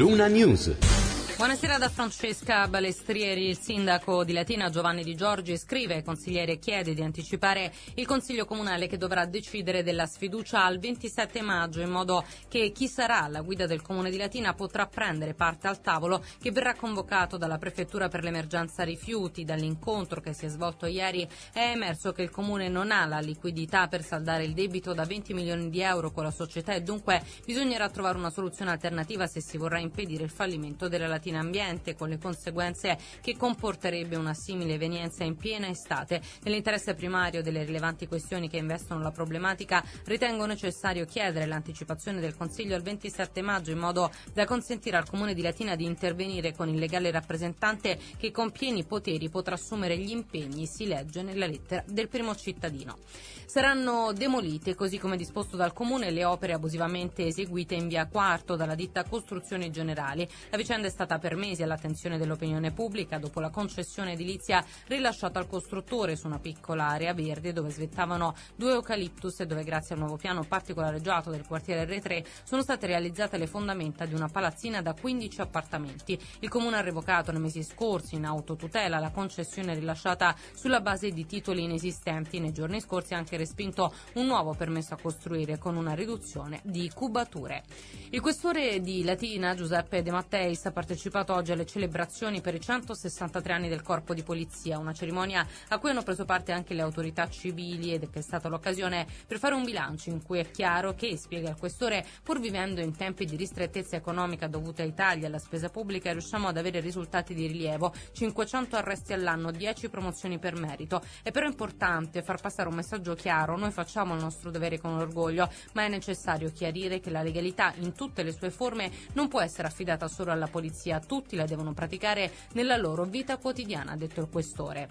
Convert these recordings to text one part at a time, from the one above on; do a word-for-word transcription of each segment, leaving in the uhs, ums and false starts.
Luna News. Buonasera da Francesca Balestrieri. Il sindaco di Latina Giovanni Di Giorgi scrive ai consiglieri e chiede di anticipare il Consiglio Comunale che dovrà decidere della sfiducia al ventisette maggio, in modo che chi sarà alla guida del Comune di Latina potrà prendere parte al tavolo che verrà convocato dalla Prefettura per l'emergenza rifiuti. Dall'incontro che si è svolto ieri è emerso che il Comune non ha la liquidità per saldare il debito da venti milioni di euro con la società e dunque bisognerà trovare una soluzione alternativa se si vorrà impedire il fallimento della Latina Ambiente, con le conseguenze che comporterebbe una simile evenienza in piena estate. Nell'interesse primario delle rilevanti questioni che investono la problematica, ritengo necessario chiedere l'anticipazione del Consiglio al ventisette maggio, in modo da consentire al Comune di Latina di intervenire con il legale rappresentante che con pieni poteri potrà assumere gli impegni, si legge nella lettera del primo cittadino. Saranno demolite, così come disposto dal Comune, le opere abusivamente eseguite in via Quarto dalla ditta Costruzioni Generali. La vicenda è stata per mesi all'attenzione dell'opinione pubblica dopo la concessione edilizia rilasciata al costruttore su una piccola area verde dove svettavano due eucaliptus e dove, grazie al nuovo piano particolareggiato del quartiere R tre, sono state realizzate le fondamenta di una palazzina da quindici appartamenti. Il Comune ha revocato nei mesi scorsi in autotutela la concessione rilasciata sulla base di titoli inesistenti. Nei giorni scorsi ha anche respinto un nuovo permesso a costruire con una riduzione di cubature. Il questore di Latina, Giuseppe De Matteis, ha partecipato oggi alle celebrazioni per i centosessantatré anni del Corpo di Polizia, una cerimonia a cui hanno preso parte anche le autorità civili ed che è stata l'occasione per fare un bilancio in cui è chiaro che, spiega il questore, pur vivendo in tempi di ristrettezza economica dovuta ai tagli alla spesa pubblica, riusciamo ad avere risultati di rilievo: cinquecento arresti all'anno, dieci promozioni per merito. È però importante far passare un messaggio chiaro: noi facciamo il nostro dovere con orgoglio, ma è necessario chiarire che la legalità in tutte le sue forme non può essere affidata solo alla polizia, tutti la devono praticare nella loro vita quotidiana, ha detto il questore.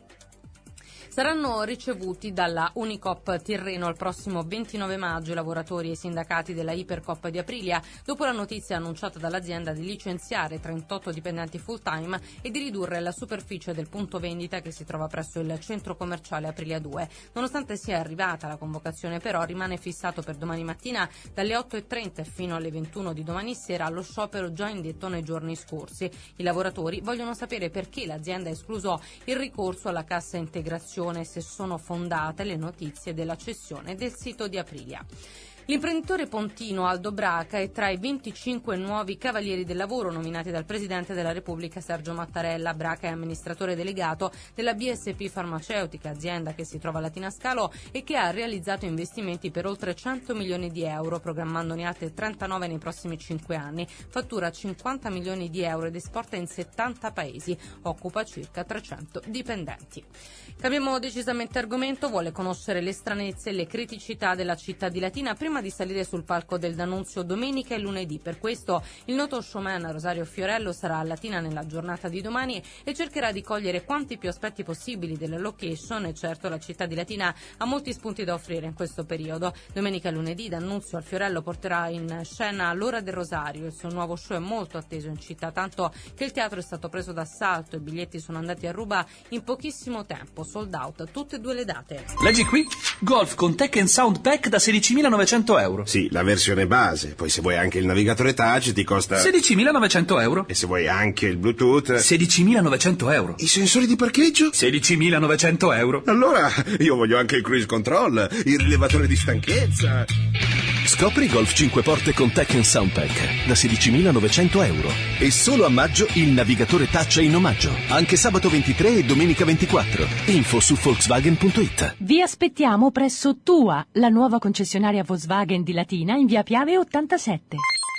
Saranno ricevuti dalla Unicoop Tirreno il prossimo ventinove maggio i lavoratori e i sindacati della Ipercoop di Aprilia, dopo la notizia annunciata dall'azienda di licenziare trentotto dipendenti full time e di ridurre la superficie del punto vendita che si trova presso il centro commerciale Aprilia due. Nonostante sia arrivata la convocazione, però, rimane fissato per domani mattina dalle otto e trenta fino alle ventuno di domani sera lo sciopero già indetto nei giorni scorsi. I lavoratori vogliono sapere perché l'azienda ha escluso il ricorso alla cassa integrazione, se sono fondate le notizie della cessione del sito di Aprilia. L'imprenditore pontino Aldo Braca è tra i venticinque nuovi cavalieri del lavoro nominati dal Presidente della Repubblica Sergio Mattarella. Braca è amministratore delegato della B S P Farmaceutica, azienda che si trova a Latina Scalo e che ha realizzato investimenti per oltre cento milioni di euro, programmandone altre trentanove nei prossimi cinque anni. Fattura cinquanta milioni di euro ed esporta in settanta paesi. Occupa circa trecento dipendenti. Cambiamo decisamente argomento. Vuole conoscere le stranezze e le criticità della città di Latina prima di salire sul palco del D'Annunzio domenica e lunedì. Per questo il noto showman Rosario Fiorello sarà a Latina nella giornata di domani e cercherà di cogliere quanti più aspetti possibili della location, e certo la città di Latina ha molti spunti da offrire in questo periodo. Domenica e lunedì D'Annunzio al Fiorello porterà in scena L'Ora del Rosario. Il suo nuovo show è molto atteso in città, tanto che il teatro è stato preso d'assalto e i biglietti sono andati a ruba in pochissimo tempo, sold out tutte e due le date. Leggi qui: Golf con Tech and Sound Pack da sedicimilanovecento euro. Sì, la versione base. Poi se vuoi anche il navigatore touch ti costa sedicimilanovecento euro. E se vuoi anche il Bluetooth sedicimilanovecento euro. I sensori di parcheggio sedicimilanovecento euro. Allora io voglio anche il cruise control, il rilevatore di stanchezza. Scopri Golf cinque porte con Tech and Sound Pack da sedicimilanovecento euro. E solo a maggio il navigatore touch è in omaggio. Anche sabato ventitré e domenica ventiquattro. Info su Volkswagen punto it. Vi aspettiamo presso Tua, la nuova concessionaria Volkswagen di Latina in via Piave ottantasette.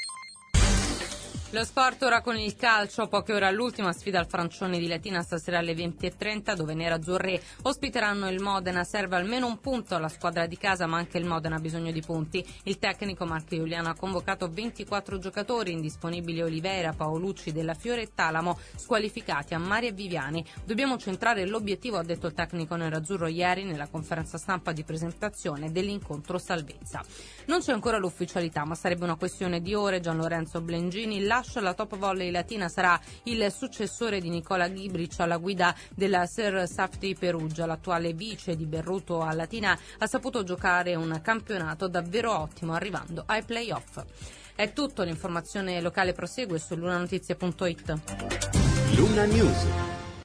Lo sport ora con il calcio, poche ore all'ultima sfida al Francione di Latina stasera alle venti e trenta, dove i nerazzurri ospiteranno il Modena. Serve almeno un punto alla squadra di casa, ma anche il Modena ha bisogno di punti. Il tecnico Marco Giuliano ha convocato ventiquattro giocatori, indisponibili Olivera, Paolucci, Della Fiore e Talamo, squalificati Ammari e Viviani. Dobbiamo centrare l'obiettivo, ha detto il tecnico nerazzurro ieri nella conferenza stampa di presentazione dell'incontro salvezza. Non c'è ancora l'ufficialità, ma sarebbe una questione di ore. Gian Lorenzo Blengini lascia la top volley Latina, sarà il successore di Nicola Ghibric alla guida della Sir Safety Perugia. L'attuale vice di Berruto a Latina ha saputo giocare un campionato davvero ottimo, arrivando ai play-off. È tutto, l'informazione locale prosegue su lunanotizie punto it. Luna News.